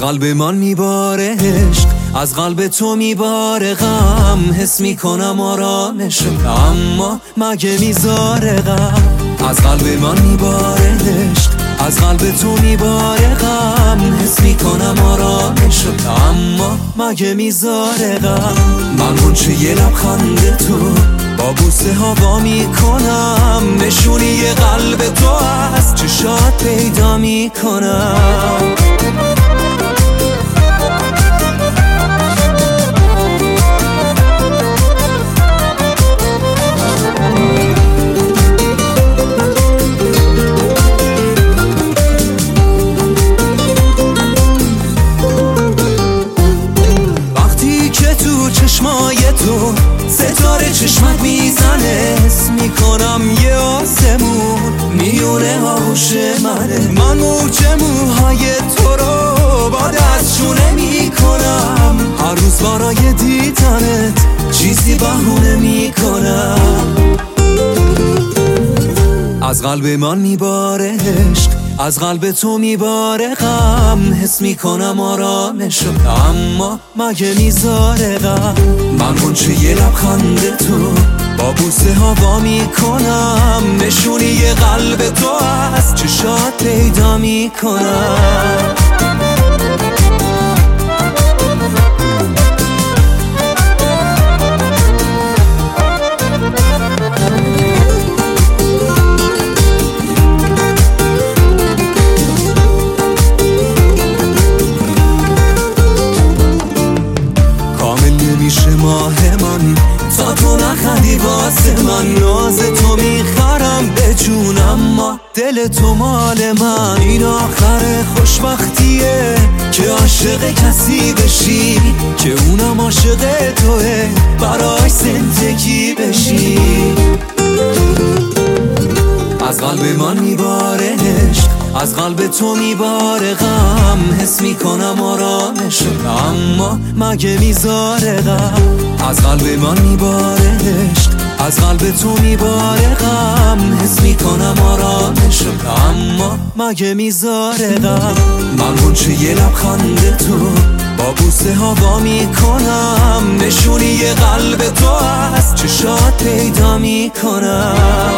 قلب من میباره عشق، از قلب تو میباره غم. حس میکنم آرامش اما مگه میذاره غم. از قلب من میباره عشق، از قلب تو میباره غم. حس میکنم آرامش اما مگه میذاره غم. من غنچه یه لبخند تو با بوسه ها وا میکنم. نشونی قلب تو از چشات پیدا میکنم. چشمای تو ستاره چشمت میزنه، حس میکنم یه آسمون میونه آغوش منه. من موج موهای تو رو باد از شونه میکنم. هر روز برای دیدنت چیزی بهونه میکنم. از قلب من میباره عشق، از قلب تو میباره غم. حس میکنم آرامش اما مگه میذاره غم. من غنچه یه لبخند تو با بوسه ها وا میکنم. نشونی قلب تو از چشات پیدا میکنم. میشه ماه من تا تو نخندی واسه من. ناز تو میخرم به جون اما دل تو مال من. این آخر خوشبختیه که عاشق کسی بشی که اونم عاشق توه، براش زندگی بشی. از قلب من میباره عشق، از قلب تو میباره غم. حس میکنم آرامش اما مگه میذاره غم. از قلب من میباره عشق، از قلب تو میباره غم. حس میکنم آرامش اما مگه میذاره غم. من غنچه یه لبخند تو با بوسه ها وا میکنم. نشونی قلب تو از چشات پیدا میکنم.